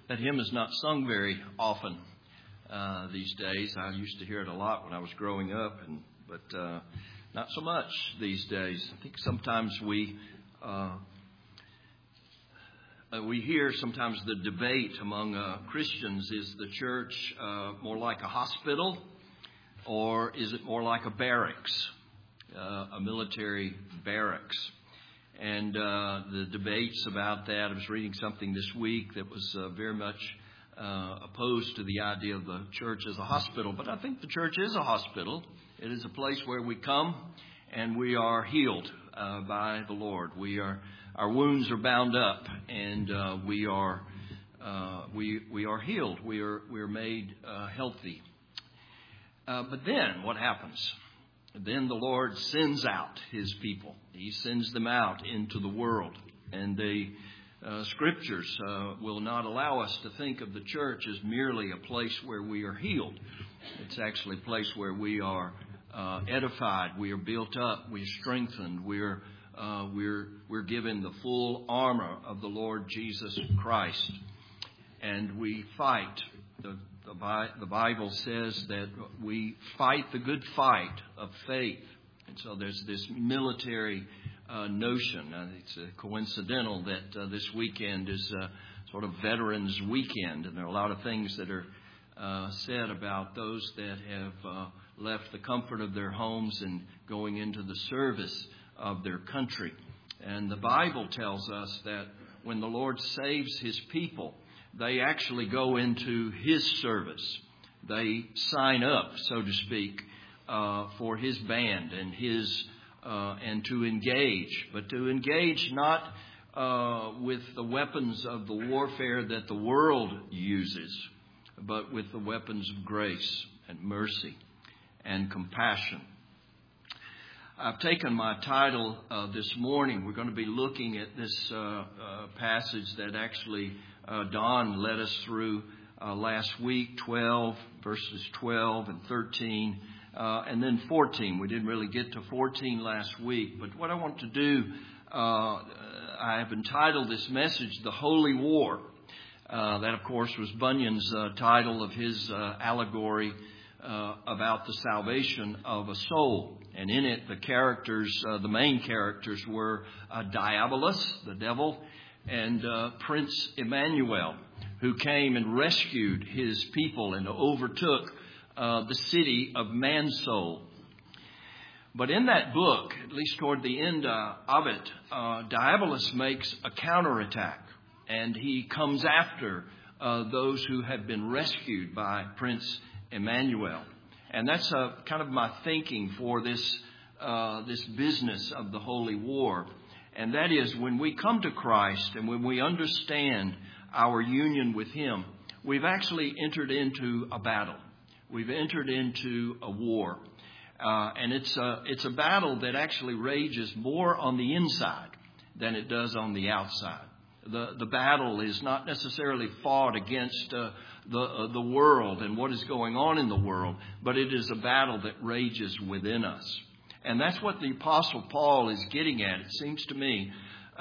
That hymn is not sung very often these days. I used to hear it a lot when I was growing up, but not so much these days. I think sometimes we hear sometimes the debate among Christians, is the church more like a hospital or is it more like a barracks, a military barracks? And the debates about that, I was reading something this week that was very much opposed to the idea of the church as a hospital. But I think the church is a hospital. It is a place where we come and we are healed by the Lord. Our wounds are bound up, and we are healed. We are made healthy. But then what happens? Then the Lord sends out His people. He sends them out into the world. And the Scriptures will not allow us to think of the church as merely a place where we are healed. It's actually a place where we are edified, we are built up, we are strengthened, we're given the full armor of the Lord Jesus Christ. And we fight. The Bible says that we fight the good fight of faith. And so there's this military notion. It's coincidental that this weekend is sort of Veterans Weekend. And there are a lot of things that are said about those that have left the comfort of their homes and going into the service of their country. And the Bible tells us that when the Lord saves His people, they actually go into His service. They sign up, so to speak, for His band and and to engage, but to engage not with the weapons of the warfare that the world uses, but with the weapons of grace and mercy and compassion. I've taken my title this morning. We're going to be looking at this passage that actually Don led us through last week, 12, verses 12 and 13, and then 14. We didn't really get to 14 last week, but what I want to do, I have entitled this message, The Holy War. That, of course, was Bunyan's title of his allegory about the salvation of a soul. And in it, the main characters were Diabolus, the devil, and Prince Emmanuel, who came and rescued his people and overtook the city of Mansoul. But in that book, at least toward the end of it, Diabolus makes a counterattack, and he comes after those who have been rescued by Prince Emmanuel. And that's kind of my thinking for this business of the Holy War. And that is, when we come to Christ and when we understand our union with Him, we've actually entered into a battle. We've entered into a war. And it's a battle that actually rages more on the inside than it does on the outside. The battle is not necessarily fought against the world and what is going on in the world, but it is a battle that rages within us. And that's what the Apostle Paul is getting at, it seems to me,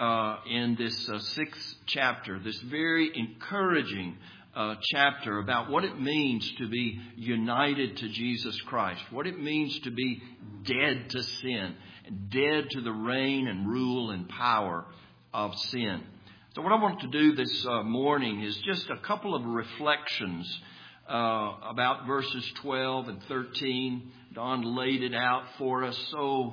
in this 6th chapter, this very encouraging chapter about what it means to be united to Jesus Christ, what it means to be dead to sin, dead to the reign and rule and power of sin. So what I want to do this morning is just a couple of reflections about verses 12 and 13. Don laid it out for us so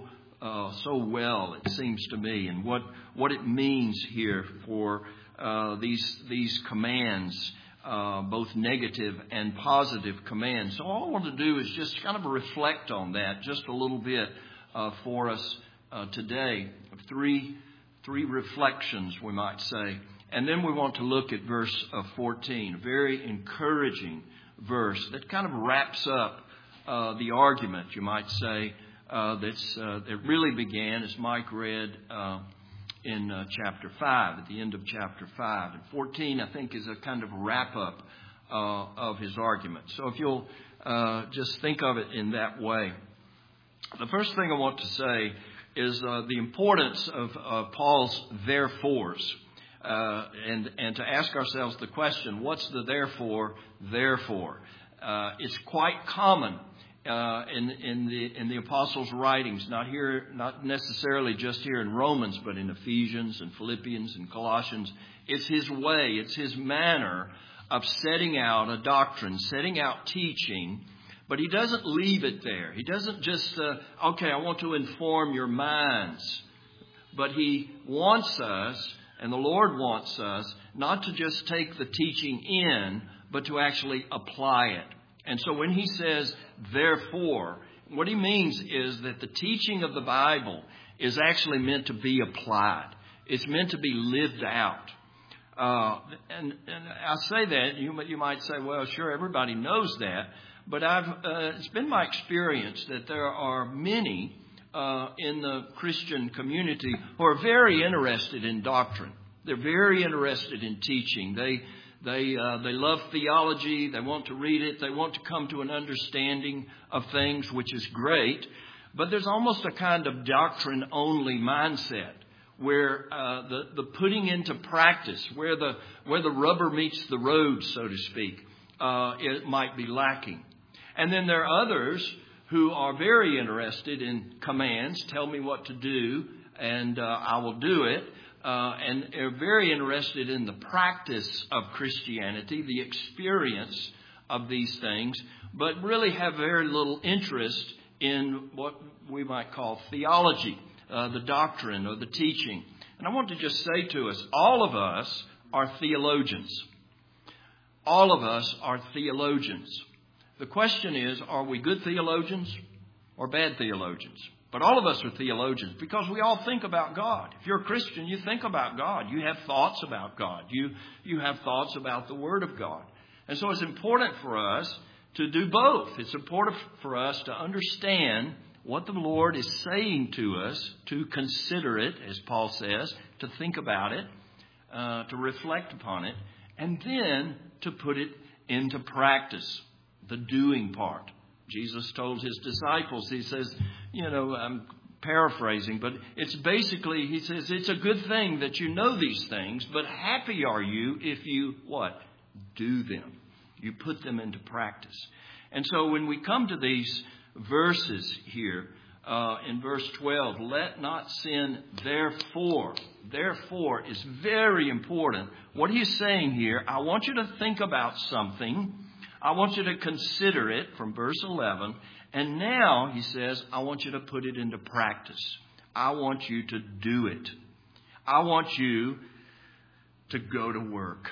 well, it seems to me, and what it means here for these commands, both negative and positive commands. So all I want to do is just kind of reflect on that just a little bit for us today. Three reflections, we might say. And then we want to look at verse 14, a very encouraging verse that kind of wraps up the argument, you might say, that really began, as Mike read, in chapter 5, at the end of chapter 5. And 14, I think, is a kind of wrap-up of his argument. So if you'll just think of it in that way. The first thing I want to say is the importance of Paul's therefores. and to ask ourselves the question, what's the therefore? It's quite common in the apostles' writings, not necessarily just here in Romans, but in Ephesians and Philippians and Colossians. It's his way, it's his manner of setting out a doctrine, setting out teaching, but he doesn't leave it there. He doesn't just, okay, I want to inform your minds. But he wants us, and the Lord wants us, not to just take the teaching in, but to actually apply it. And so when he says, therefore, what he means is that the teaching of the Bible is actually meant to be applied. It's meant to be lived out. And I say that, you might say, well, sure, everybody knows that. But it's been my experience that there are many in the Christian community who are very interested in doctrine. They're very interested in teaching. They love theology. They want to read it. They want to come to an understanding of things, which is great. But there's almost a kind of doctrine-only mindset where the putting into practice, where the rubber meets the road, so to speak, it might be lacking. And then there are others who are very interested in commands. Tell me what to do, and I will do it. And are very interested in the practice of Christianity, the experience of these things, but really have very little interest in what we might call theology, the doctrine or the teaching. And I want to just say to us, all of us are theologians. All of us are theologians. The question is, are we good theologians or bad theologians? But all of us are theologians because we all think about God. If you're a Christian, you think about God. You have thoughts about God. You have thoughts about the Word of God. And so it's important for us to do both. It's important for us to understand what the Lord is saying to us, to consider it, as Paul says, to think about it, to reflect upon it, and then to put it into practice, the doing part. Jesus told his disciples, he says, I'm paraphrasing, but it's basically, he says, it's a good thing that you know these things, but happy are you if you, what? Do them. You put them into practice. And so when we come to these verses here, in verse 12, let not sin therefore. Therefore is very important. What he's saying here, I want you to think about something. I want you to consider it from verse 11. And now, he says, I want you to put it into practice. I want you to do it. I want you to go to work.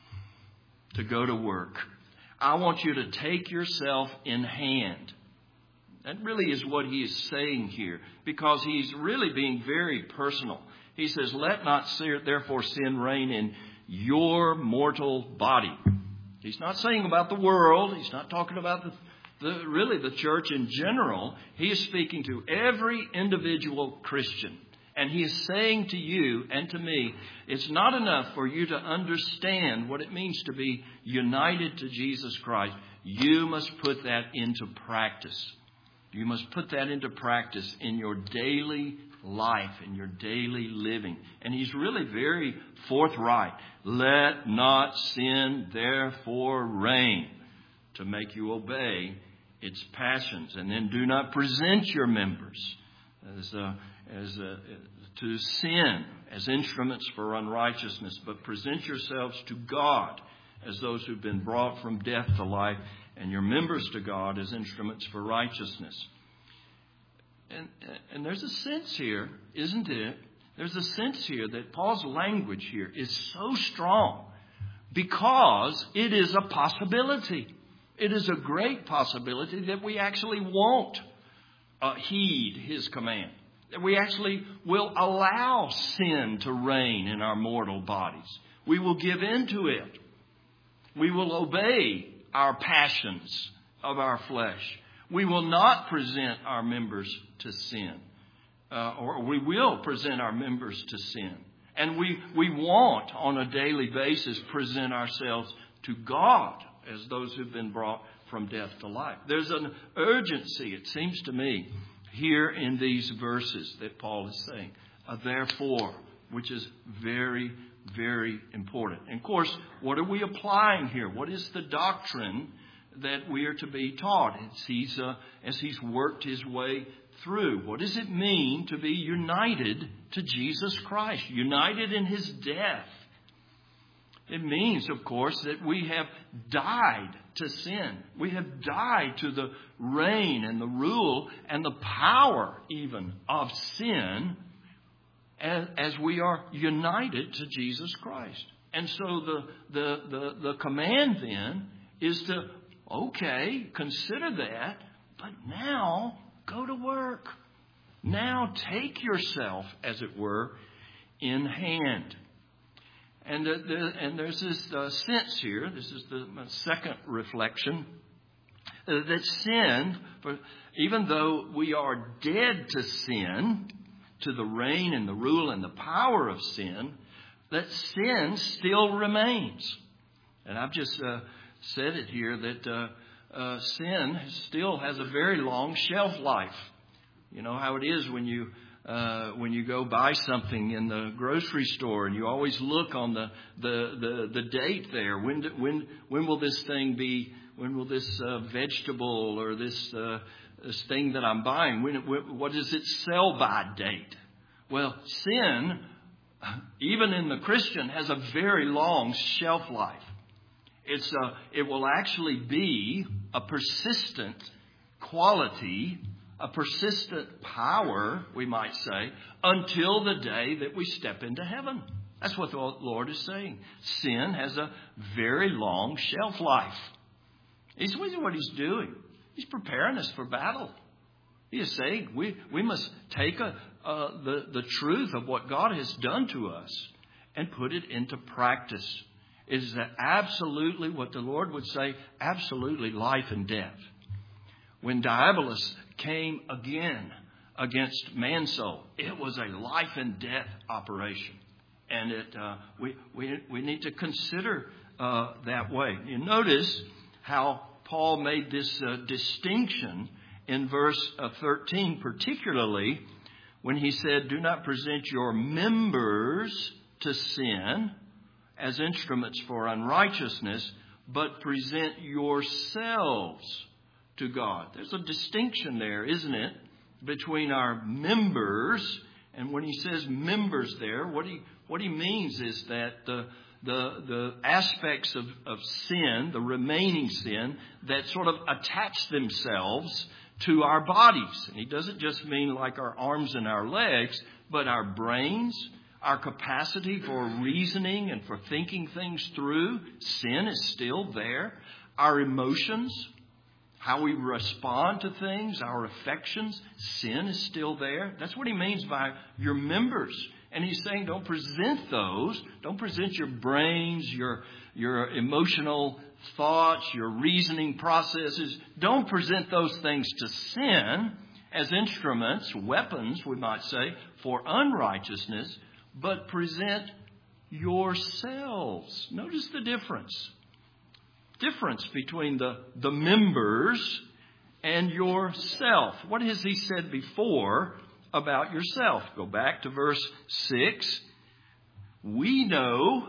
To go to work. I want you to take yourself in hand. That really is what he is saying here, because he's really being very personal. He says, let not therefore sin reign in your mortal body. He's not saying about the world. He's not talking about the church in general. He is speaking to every individual Christian. And he is saying to you and to me, it's not enough for you to understand what it means to be united to Jesus Christ. You must put that into practice. You must put that into practice in your daily life, in your daily living. And he's really very forthright. Let not sin therefore reign, to make you obey its passions. And then do not present your members to sin as instruments for unrighteousness, but present yourselves to God as those who've been brought from death to life, and your members to God as instruments for righteousness. And there's a sense here, isn't it? There's a sense here that Paul's language here is so strong because it is a possibility. It is a great possibility that we actually won't heed his command. That we actually will allow sin to reign in our mortal bodies. We will give in to it. We will obey our passions of our flesh. We will not present our members to sin. Or we will present our members to sin. And we won't, on a daily basis, present ourselves to God as those who've been brought from death to life. There's an urgency, it seems to me, here in these verses that Paul is saying. Therefore, which is very very important. And of course, what are we applying here? What is the doctrine that we are to be taught as he's worked his way through? What does it mean to be united to Jesus Christ, united in his death? It means, of course, that we have died to sin. We have died to the reign and the rule and the power even of sin as we are united to Jesus Christ. And so the command then is to, okay, consider that, but now go to work. Now take yourself, as it were, in hand. And there's this sense here, this is the second reflection, that sin, even though we are dead to sin, to the reign and the rule and the power of sin, that sin still remains. And I've just said it here that sin still has a very long shelf life. You know how it is when you go buy something in the grocery store and you always look on the date there. When will this thing be? When will this vegetable or this thing that I'm buying? What does it sell by date? Well, sin, even in the Christian, has a very long shelf life. It will actually be a persistent quality, a persistent power, we might say, until the day that we step into heaven. That's what the Lord is saying. Sin has a very long shelf life. This is what he's doing. He's preparing us for battle. He is saying we must take the truth of what God has done to us and put it into practice. It is absolutely what the Lord would say, absolutely life and death. When Diabolus came again against man's soul, it was a life and death operation. And we need to consider that way. You notice how Paul made this distinction in verse 13, particularly when he said, do not present your members to sin as instruments for unrighteousness, but present yourselves to God. There's a distinction there, isn't it, between our members, and when he says members there, what he means is that the aspects of sin, the remaining sin, that sort of attach themselves to our bodies. And he doesn't just mean like our arms and our legs, but our brains, our capacity for reasoning and for thinking things through. Sin is still there. Our emotions, how we respond to things, our affections, sin is still there. That's what he means by your members. And he's saying don't present those. Don't present your brains, your emotional thoughts, your reasoning processes. Don't present those things to sin as instruments, weapons, we might say, for unrighteousness, but present yourselves. Notice the difference between the members and yourself. What has he said before about yourself? Go back to verse 6. We know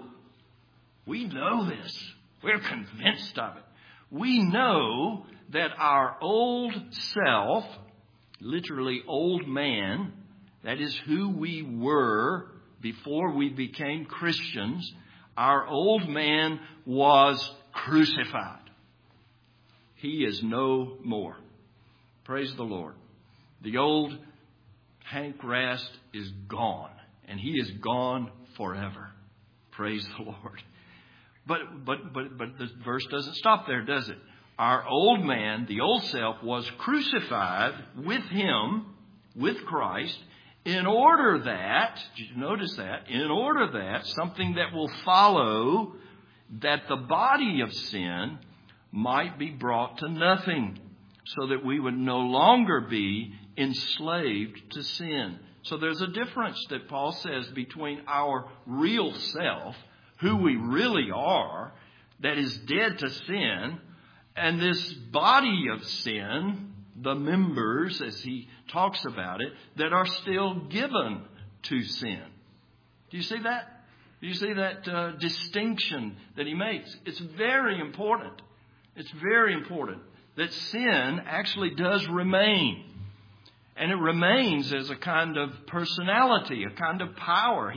this. We're convinced of it. We know that our old self, literally old man, that is who we were before we became Christians, our old man was crucified. He is no more. Praise the Lord. The old Hank Rast is gone, and he is gone forever. Praise the Lord. But the verse doesn't stop there, does it? Our old man, the old self, was crucified with him, with Christ, in order that, did you notice that? In order that, something that will follow, that the body of sin might be brought to nothing, so that we would no longer be enslaved to sin. So there's a difference that Paul says between our real self, who we really are, that is dead to sin, and this body of sin, the members, as he talks about it, that are still given to sin. Do you see that? You see that distinction that he makes? It's very important. It's very important that sin actually does remain. And it remains as a kind of personality, a kind of power.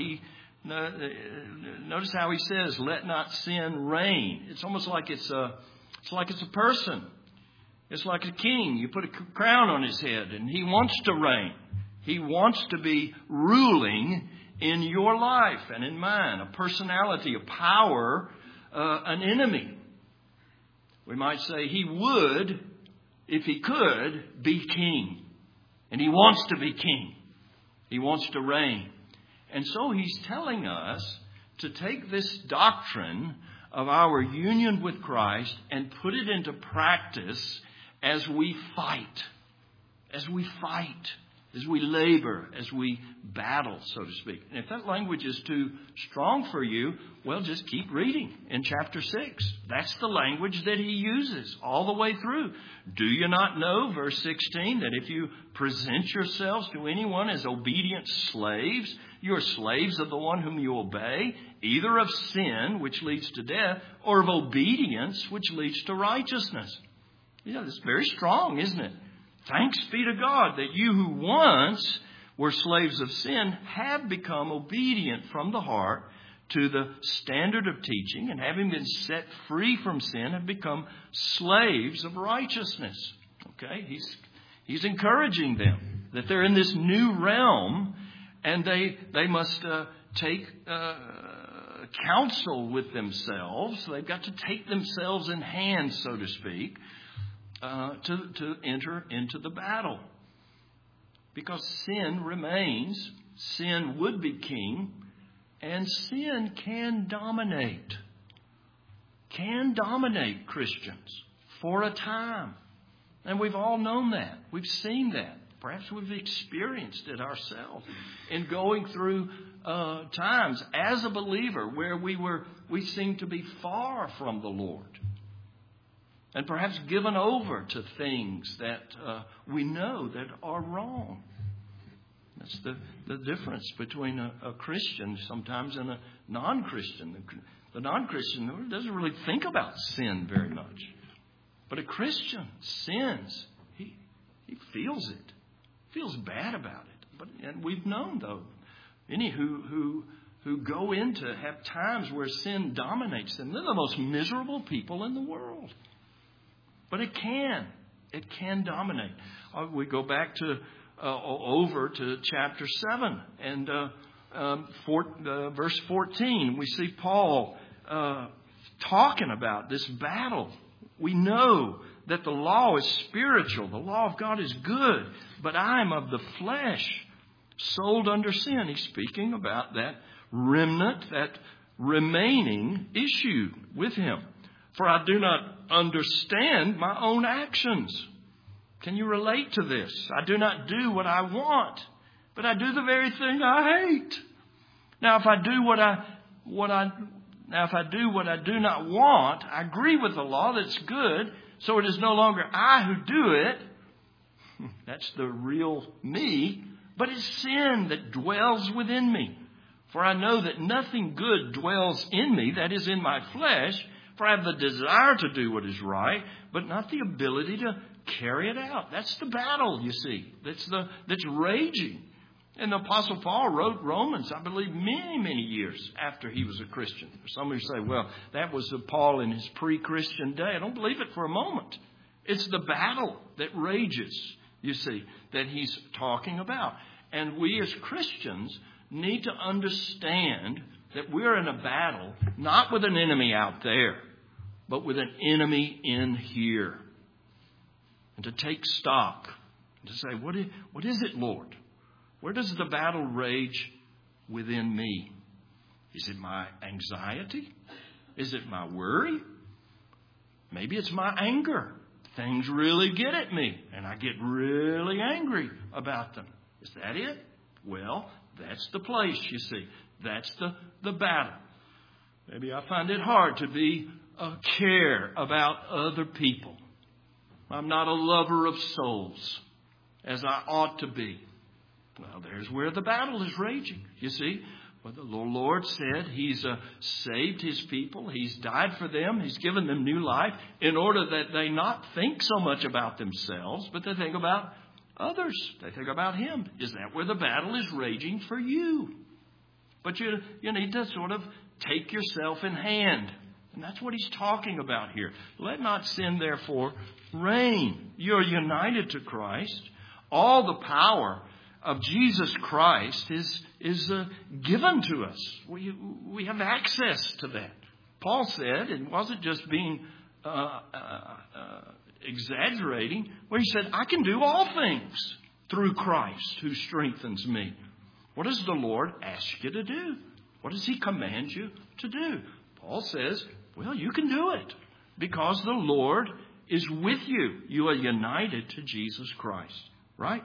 Notice how he says, "Let not sin reign." It's almost like it's a person. It's like a king. You put a crown on his head and he wants to reign. He wants to be ruling in your life and in mine. A personality, a power, an enemy. We might say he would, if he could, be king. And he wants to be king. He wants to reign. And so he's telling us to take this doctrine of our union with Christ and put it into practice as we fight. As we fight. As we labor, as we battle, so to speak. And if that language is too strong for you, well, just keep reading in chapter 6. That's the language that he uses all the way through. Do you not know, verse 16, that if you present yourselves to anyone as obedient slaves, you are slaves of the one whom you obey, either of sin, which leads to death, or of obedience, which leads to righteousness. It's very strong, isn't it? Thanks be to God that you who once were slaves of sin have become obedient from the heart to the standard of teaching, and having been set free from sin, have become slaves of righteousness. Okay, he's encouraging them that they're in this new realm, and they must take counsel with themselves. They've got to take themselves in hand, so to speak. To enter into the battle. Because sin remains, sin would be king, and sin can dominate Christians for a time. And we've all known that. We've seen that. Perhaps we've experienced it ourselves in going through times as a believer where we seemed to be far from the Lord. And perhaps given over to things that we know that are wrong. That's the difference between a Christian sometimes and a non-Christian. The non-Christian doesn't really think about sin very much. But a Christian sins. He feels it. Feels bad about it. And we've known, though, any who go into have times where sin dominates them. They're the most miserable people in the world. But it can dominate. We go back to over to chapter 7 and verse 14. We see Paul talking about this battle. We know that the law is spiritual. The law of God is good, but I am of the flesh, sold under sin. He's speaking about that remnant, that remaining issue with him. For I do not understand my own actions. Can you relate to this? I do not do what I want, but I do the very thing I hate. Now, if I do what I do not want, I agree with the law that's good. So it is no longer I who do it. That's the real me. But it's sin that dwells within me. For I know that nothing good dwells in me, that is in my flesh. For I have the desire to do what is right, but not the ability to carry it out. That's the battle, you see, that's raging. And the Apostle Paul wrote Romans, I believe, many, many years after he was a Christian. Some of you say, well, that was Paul in his pre-Christian day. I don't believe it for a moment. It's the battle that rages, you see, that he's talking about. And we as Christians need to understand that we're in a battle, not with an enemy out there, but with an enemy in here. And to take stock, to say, what is it, Lord? Where does the battle rage within me? Is it my anxiety? Is it my worry? Maybe it's my anger. Things really get at me, and I get really angry about them. Is that it? Well, that's the place, you see. That's the battle. Maybe I find it hard to be care about other people. I'm not a lover of souls as I ought to be. Well, there's where the battle is raging, you see. Well, the Lord said He's saved His people. He's died for them. He's given them new life in order that they not think so much about themselves, but they think about others. They think about Him. Is that where the battle is raging for you? But you need to sort of take yourself in hand. And that's what He's talking about here. Let not sin, therefore, reign. You're united to Christ. All the power of Jesus Christ is given to us. We have access to that. Paul said, it wasn't just being exaggerating, where he said, I can do all things through Christ who strengthens me. What does the Lord ask you to do? What does He command you to do? Paul says, well, you can do it because the Lord is with you. You are united to Jesus Christ, right?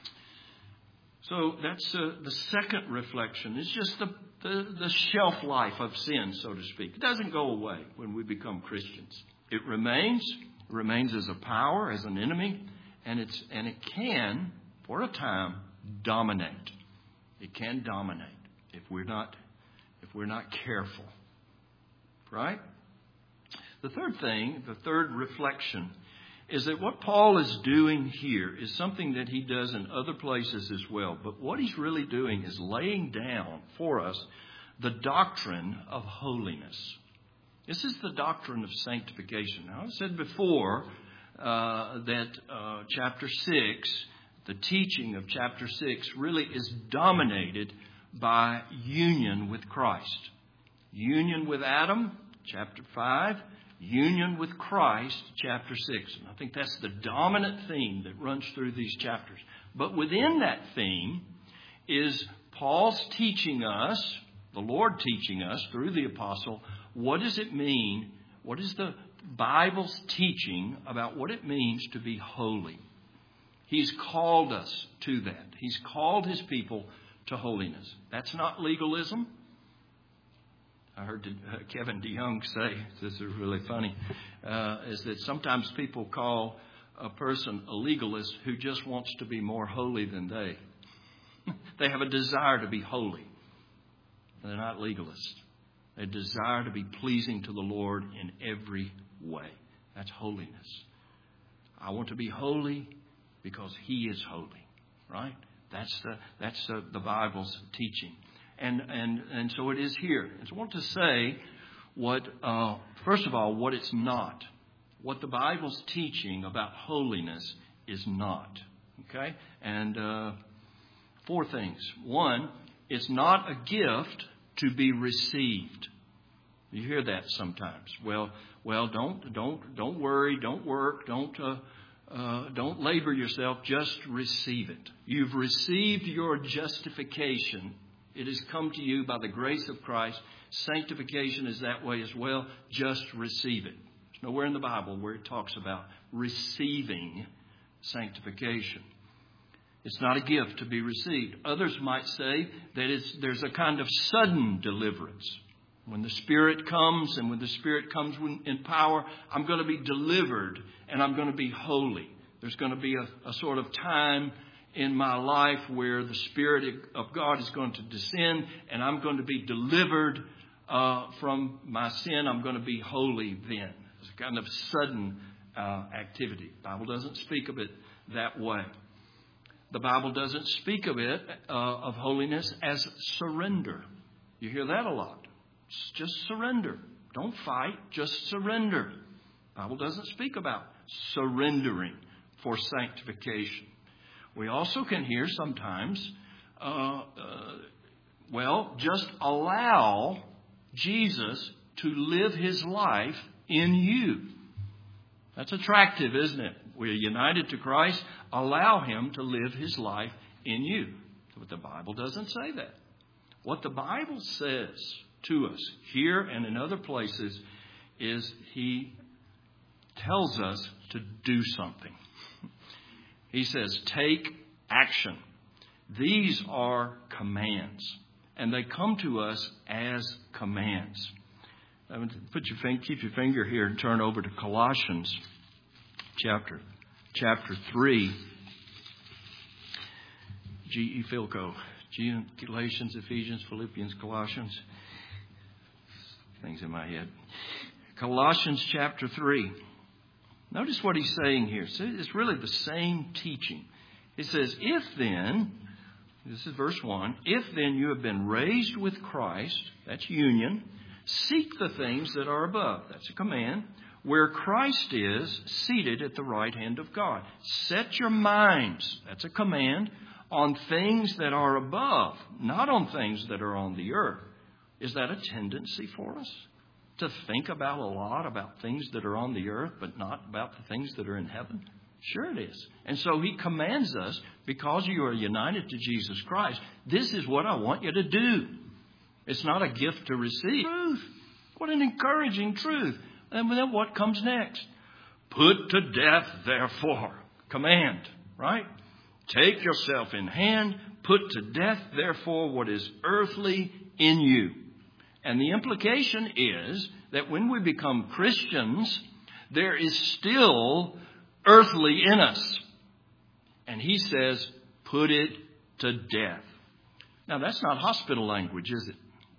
So that's the second reflection. It's just the shelf life of sin, so to speak. It doesn't go away when we become Christians. It remains as a power, as an enemy, and it can, for a time, dominate. It can dominate if we're not careful, right? The third reflection, is that what Paul is doing here is something that he does in other places as well. But what he's really doing is laying down for us the doctrine of holiness. This is the doctrine of sanctification. Now, I've said before that chapter 6, the teaching of chapter 6, really is dominated by union with Christ. Union with Adam, chapter 5. Union with Christ, chapter 6. And I think that's the dominant theme that runs through these chapters. But within that theme is Paul's teaching us, the Lord teaching us through the apostle, what does it mean? What is the Bible's teaching about what it means to be holy? He's called us to that. He's called His people to holiness. That's not legalism. I heard Kevin DeYoung say, this is really funny, is that sometimes people call a person a legalist who just wants to be more holy than they. They have a desire to be holy. They're not legalists. They desire to be pleasing to the Lord in every way. That's holiness. I want to be holy because He is holy, right? That's the Bible's teaching. And so it is here. And so I want to say first of all, what it's not. What the Bible's teaching about holiness is not. Okay? And 4 things. 1, it's not a gift to be received. You hear that sometimes. Well, don't worry, don't work, don't labor yourself, just receive it. You've received your justification. It has come to you by the grace of Christ. Sanctification is that way as well. Just receive it. There's nowhere in the Bible where it talks about receiving sanctification. It's not a gift to be received. Others might say that there's a kind of sudden deliverance. When the Spirit comes, and when the Spirit comes in power, I'm going to be delivered and I'm going to be holy. There's going to be a sort of time in my life where the Spirit of God is going to descend and I'm going to be delivered from my sin. I'm going to be holy then. It's a kind of sudden activity. The Bible doesn't speak of it that way. The Bible doesn't speak of it, of holiness, as surrender. You hear that a lot. It's just surrender. Don't fight, just surrender. The Bible doesn't speak about surrendering for sanctification. We also can hear sometimes, just allow Jesus to live His life in you. That's attractive, isn't it? We're united to Christ. Allow Him to live His life in you. But the Bible doesn't say that. What the Bible says to us here and in other places is He tells us to do something. He says, take action. These are commands. And they come to us as commands. Keep your finger here and turn over to Colossians chapter 3. G.E. Philco Galatians, Ephesians, Philippians, Colossians. Things in my head. Colossians chapter 3. Notice what he's saying here. So it's really the same teaching. He says, if then, this is verse 1, if then you have been raised with Christ, that's union, seek the things that are above. That's a command. Where Christ is seated at the right hand of God. Set your minds, that's a command, on things that are above, not on things that are on the earth. Is that a tendency for us? To think about a lot about things that are on the earth, but not about the things that are in heaven? Sure it is. And so he commands us, because you are united to Jesus Christ, this is what I want you to do. It's not a gift to receive. Truth. What an encouraging truth. And then what comes next? Put to death, therefore. Command, right? Take yourself in hand. Put to death, therefore, what is earthly in you. And the implication is that when we become Christians, there is still earthly in us. And he says, put it to death. Now, that's not hospital language, is it?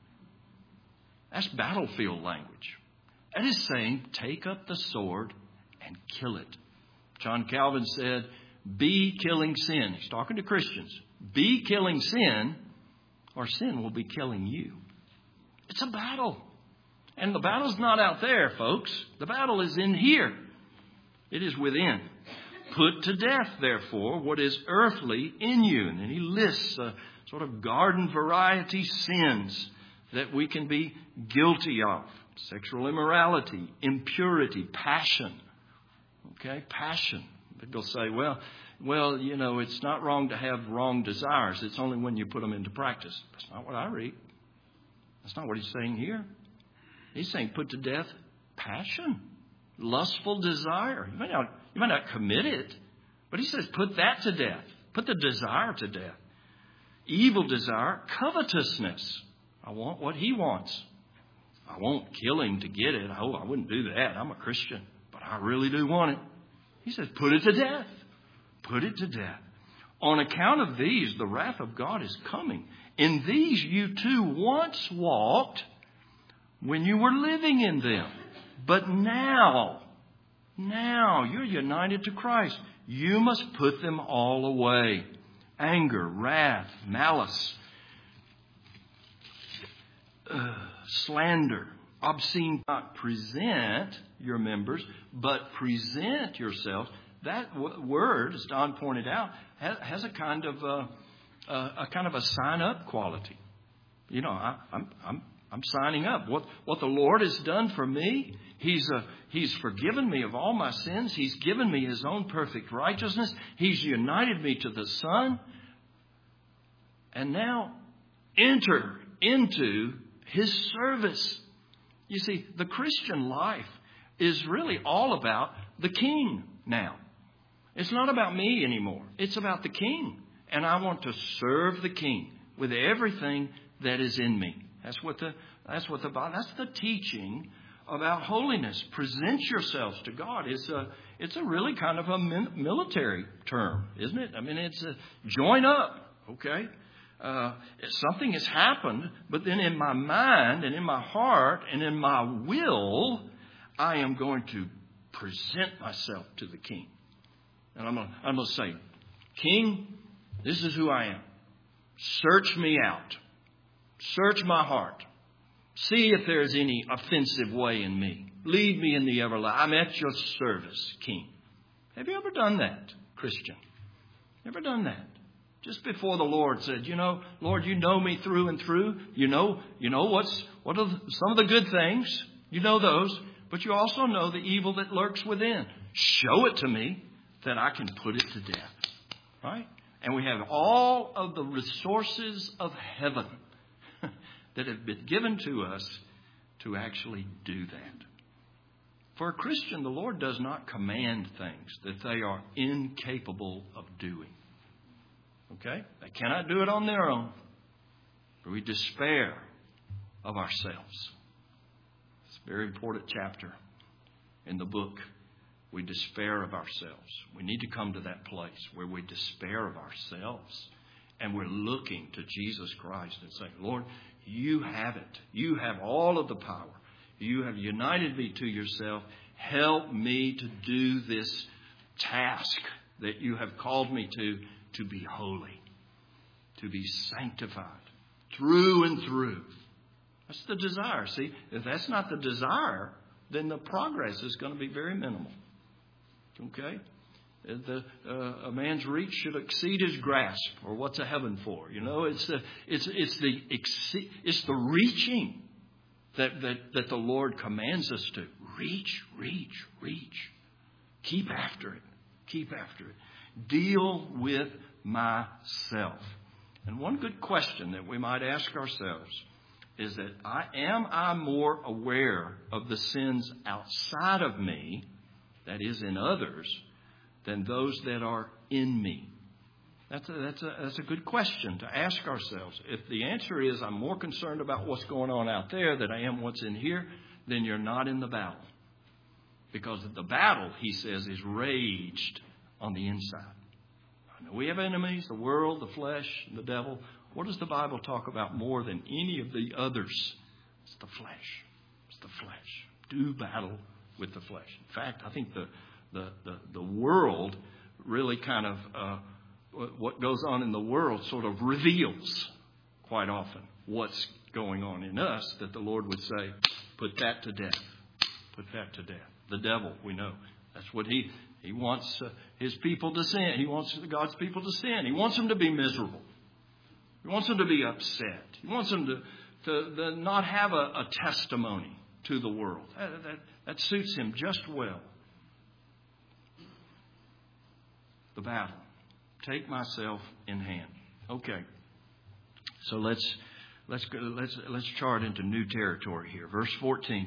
That's battlefield language. That is saying, take up the sword and kill it. John Calvin said, be killing sin. He's talking to Christians. Be killing sin, or sin will be killing you. It's a battle. And the battle's not out there, folks. The battle is in here. It is within. Put to death, therefore, what is earthly in you. And then he lists sort of garden variety sins that we can be guilty of. Sexual immorality, impurity, passion. Okay, passion. They'll say, well, you know, it's not wrong to have wrong desires. It's only when you put them into practice. That's not what I read. That's not what he's saying here. He's saying put to death passion, lustful desire. You might not commit it, but he says put that to death. Put the desire to death. Evil desire, covetousness. I want what he wants. I won't kill him to get it. Oh, I wouldn't do that. I'm a Christian, but I really do want it. He says, put it to death. Put it to death. On account of these, the wrath of God is coming. In these you too once walked when you were living in them. But now you're united to Christ. You must put them all away. Anger, wrath, malice, slander, obscene. Not present your members, but present yourselves. That word, as Don pointed out, has a kind of a sign up quality. You know, I'm signing up. What the Lord has done for me, He's forgiven me of all my sins. He's given me His own perfect righteousness. He's united me to the Son. And now enter into His service. You see, the Christian life is really all about the King now. It's not about me anymore. It's about the King. And I want to serve the King with everything that is in me. That's the teaching about holiness. Present yourselves to God. It's a really kind of a military term, isn't it? I mean, it's a join up, okay? Something has happened, but then in my mind and in my heart and in my will, I am going to present myself to the King. And I'm going to say, King, this is who I am. Search me out. Search my heart. See if there's any offensive way in me. Lead me in the everlasting. I'm at your service, King. Have you ever done that, Christian? Ever done that? Just before the Lord said, Lord, you know me through and through. You know what are some of the good things. You know those. But you also know the evil that lurks within. Show it to me that I can put it to death. Right? And we have all of the resources of heaven that have been given to us to actually do that. For a Christian, the Lord does not command things that they are incapable of doing. Okay? They cannot do it on their own. But we despair of ourselves. It's a very important chapter in the book. We despair of ourselves. We need to come to that place where we despair of ourselves And we're looking to Jesus Christ and saying, Lord, you have it. You have all of the power. You have united me to yourself. Help me to do this task that you have called me to be holy, to be sanctified through and through. That's the desire. See, if that's not the desire, then the progress is going to be very minimal. Okay? A man's reach should exceed his grasp, or what's a heaven for? You know, it's the reaching that the Lord commands us to reach. Keep after it. Deal with myself. And one good question that we might ask ourselves is that am I more aware of the sins outside of me, that is in others, than those that are in me? That's a good question to ask ourselves. If the answer is I'm more concerned about what's going on out there than I am what's in here, then you're not in the battle. Because the battle, he says, is raged on the inside. I know we have enemies, the world, the flesh, and the devil. What does the Bible talk about more than any of the others? It's the flesh. It's the flesh. Do battle with the flesh. In fact, I think the world really kind of, what goes on in the world sort of reveals quite often what's going on in us, that the Lord would say, put that to death. Put that to death. The devil, we know. That's what he wants his people to sin. He wants God's people to sin. He wants them to be miserable. He wants them to be upset. He wants them to not have a testimony to the world. That suits him just well. The battle. Take myself in hand. Okay. So let's chart into new territory here. Verse 14.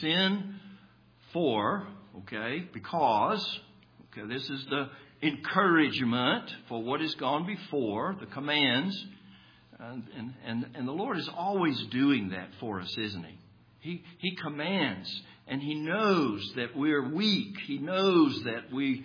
Because this is the encouragement for what has gone before, the commands. And the Lord is always doing that for us, isn't He? He commands, and He knows that we're weak. He knows that we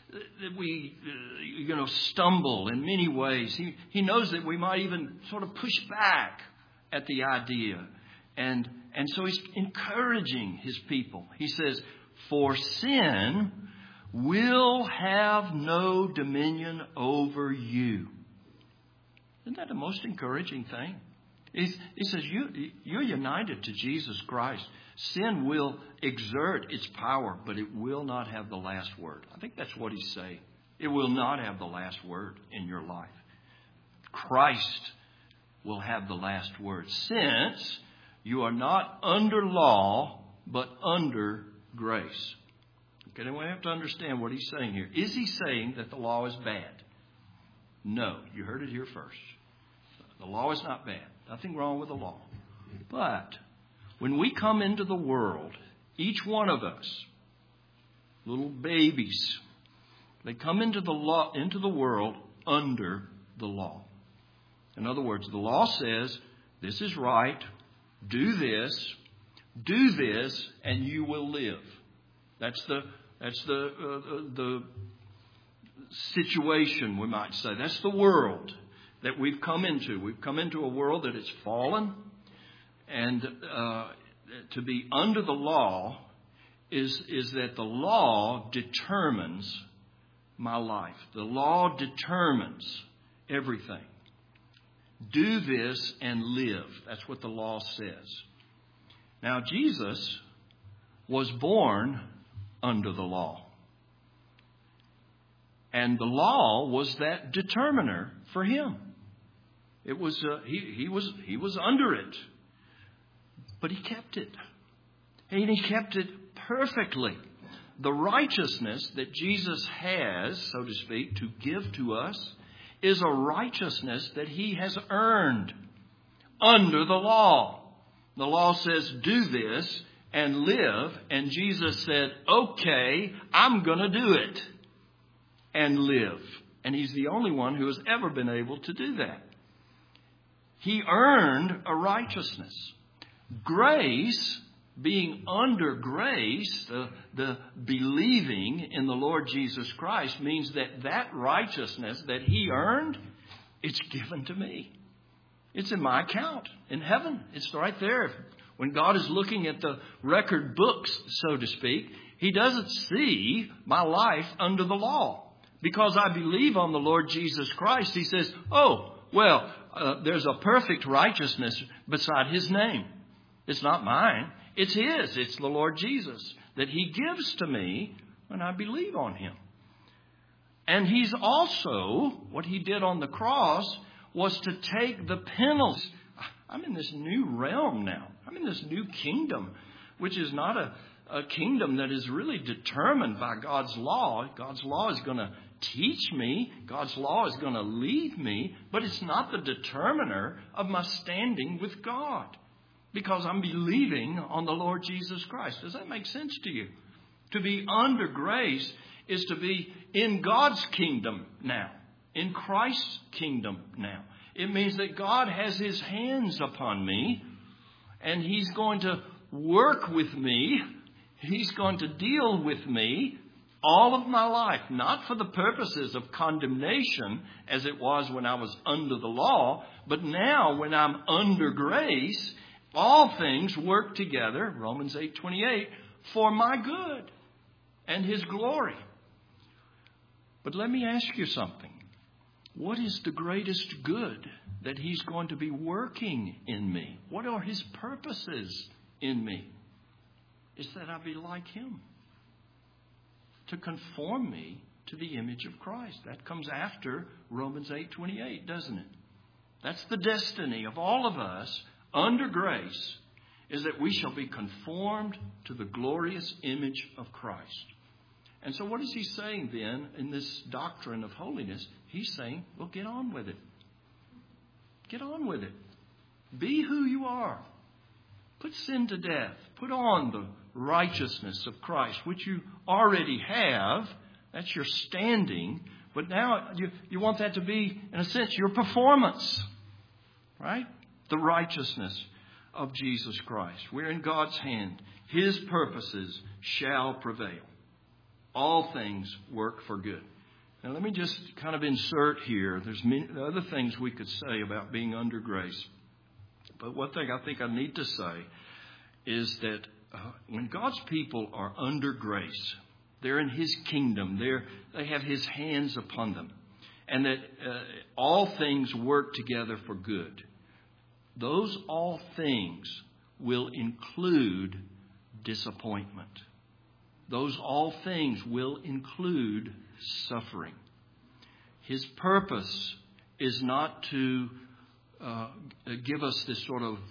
stumble in many ways. He knows that we might even sort of push back at the idea. And so He's encouraging His people. He says, for sin will have no dominion over you. Isn't that the most encouraging thing? He says, you're united to Jesus Christ. Sin will exert its power, but it will not have the last word. I think that's what he's saying. It will not have the last word in your life. Christ will have the last word, since you are not under law, but under grace. Okay, then we have to understand what he's saying here. Is he saying that the law is bad? No, you heard it here first. The law is not bad. Nothing wrong with the law. But when we come into the world, each one of us, little babies, they come into the world under the law. In other words, the law says, this is right, do this, and you will live. That's the situation, we might say. That's the world that we've come into. We've come into a world that is fallen, and to be under the law is that the law determines my life. The law determines everything. Do this and live. That's what the law says. Now, Jesus was born under the law. And the law was that determiner for him. It was he was under it. But he kept it. And he kept it perfectly. The righteousness that Jesus has, so to speak, to give to us is a righteousness that he has earned under the law. The law says, do this and live. And Jesus said, okay, I'm going to do it and live. And he's the only one who has ever been able to do that. He earned a righteousness. Grace, being under grace, the believing in the Lord Jesus Christ, means that righteousness that he earned It's given to me. It's in my account in heaven. It's right there. When God is looking at the record books, so to speak, He doesn't see my life under the law. Because I believe on the Lord Jesus Christ, He says, there's a perfect righteousness beside His name. It's not mine. It's His. It's the Lord Jesus that He gives to me when I believe on Him. And He's also, what He did on the cross was to take the penalty. I'm in this new realm now. I'm in this new kingdom, which is not a kingdom that is really determined by God's law. God's law is going to teach me. God's law is going to lead me. But it's not the determiner of my standing with God, because I'm believing on the Lord Jesus Christ. Does that make sense to you? To be under grace is to be in God's kingdom now, in Christ's kingdom now. It means that God has His hands upon me, and He's going to work with me. He's going to deal with me all of my life, not for the purposes of condemnation as it was when I was under the law, but now when I'm under grace, all things work together, Romans 8:28, for my good and His glory. But let me ask you something. What is the greatest good that He's going to be working in me? What are His purposes in me? It's that I be like Him, to conform me to the image of Christ. That comes after Romans 8:28, doesn't it? That's the destiny of all of us under grace, is that we shall be conformed to the glorious image of Christ. And so what is He saying then in this doctrine of holiness? He's saying, well, get on with it. Get on with it. Be who you are. Put sin to death. Put on the righteousness of Christ, which you already have. That's your standing. But now you want that to be, in a sense, your performance. Right? The righteousness of Jesus Christ. We're in God's hand. His purposes shall prevail. All things work for good. Now let me just kind of insert here. There's many other things we could say about being under grace. But one thing I think I need to say is that when God's people are under grace, they're in His kingdom. They have His hands upon them. And that all things work together for good. Those all things will include disappointment. Those all things will include suffering. His purpose is not to give us this sort of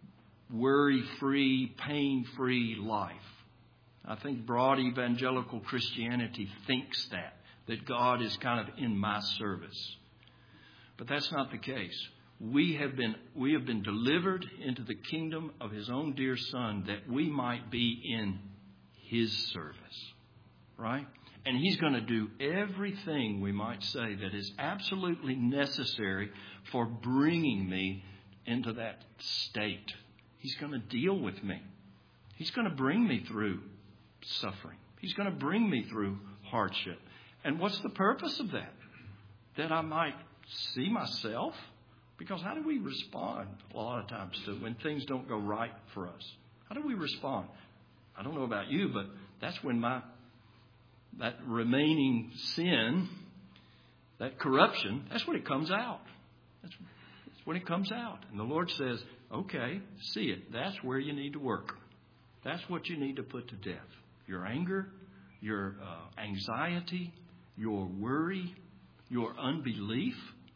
worry-free, pain-free life. I think broad evangelical Christianity thinks that God is kind of in my service. But that's not the case. We have been delivered into the kingdom of His own dear Son that we might be in His service. Right? And He's going to do everything, we might say, that is absolutely necessary for bringing me into that state. He's going to deal with me. He's going to bring me through suffering. He's going to bring me through hardship. And what's the purpose of that? That I might see myself? Because how do we respond a lot of times to when things don't go right for us? How do we respond? I don't know about you, but that's when that remaining sin, that corruption, that's when it comes out. That's when it comes out. And the Lord says, okay, see it. That's where you need to work. That's what you need to put to death. Your anger, your anxiety, your worry, your unbelief,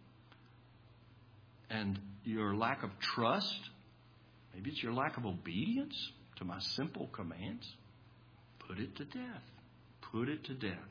and your lack of trust. Maybe it's your lack of obedience to my simple commands. Put it to death. Put it to death.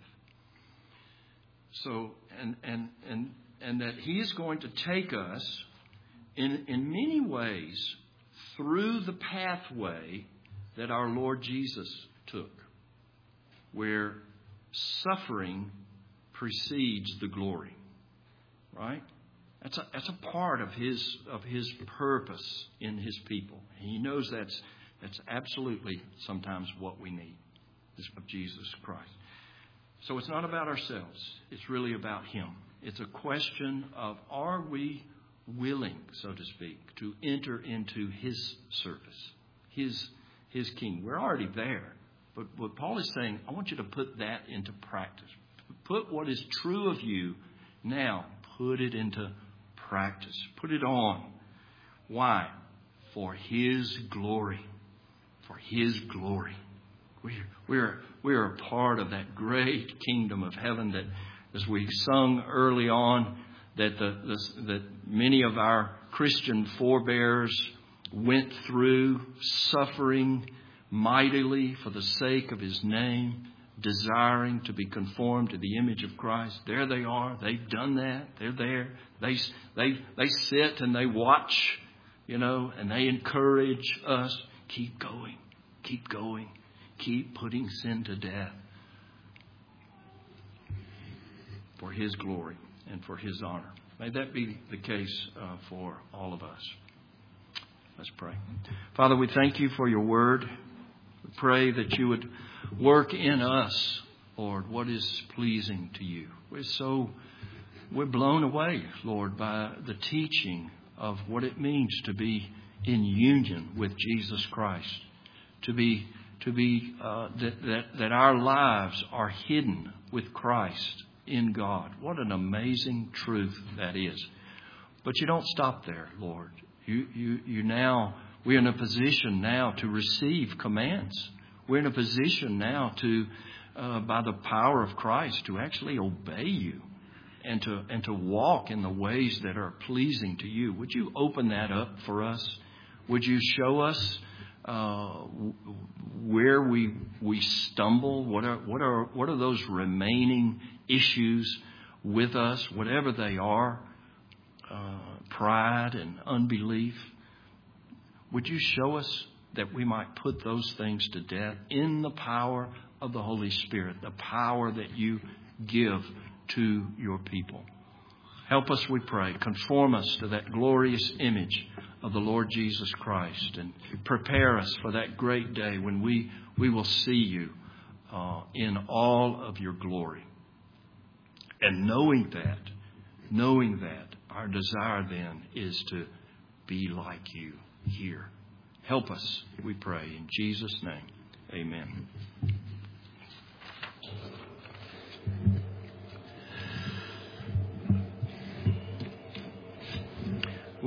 So, and that He is going to take us in many ways through the pathway that our Lord Jesus took, where suffering precedes the glory. Right? That's a part of his purpose in His people. He knows that's absolutely sometimes what we need, is of Jesus Christ. So it's not about ourselves. It's really about Him It's a question of, are we willing, so to speak, to enter into His service, His kingdom? We're already there. But what Paul is saying, I want you to put that into practice. Put what is true of you now, put it into practice. Put it on. Why? For His glory. For His glory. We're a part of that great kingdom of heaven that, as we sung early on, that many of our Christian forebears went through, suffering mightily for the sake of His name, desiring to be conformed to the image of Christ. There they are. They've done that. They're there. They sit and they watch, and they encourage us. Keep going. Keep going. Keep putting sin to death for His glory and for His honor. May that be the case for all of us. Let's pray. Father, we thank You for Your word. We pray that You would work in us, Lord, what is pleasing to You. We're blown away, Lord, by the teaching of what it means to be in union with Jesus Christ. That our lives are hidden with Christ in God. What an amazing truth that is. But You don't stop there, Lord. We're in a position now to receive commands. We're in a position now to, by the power of Christ, to actually obey You and to walk in the ways that are pleasing to You. Would You open that up for us? Would You show us where we stumble? What are those remaining issues with us, whatever they are? Pride and unbelief. Would You show us that we might put those things to death in the power of the Holy Spirit, the power that You give to Your people? Help us, we pray. Conform us to that glorious image of the Lord Jesus Christ, and prepare us for that great day when we will see You in all of Your glory. And knowing that, our desire then is to be like You here. Help us, we pray, in Jesus' name. Amen.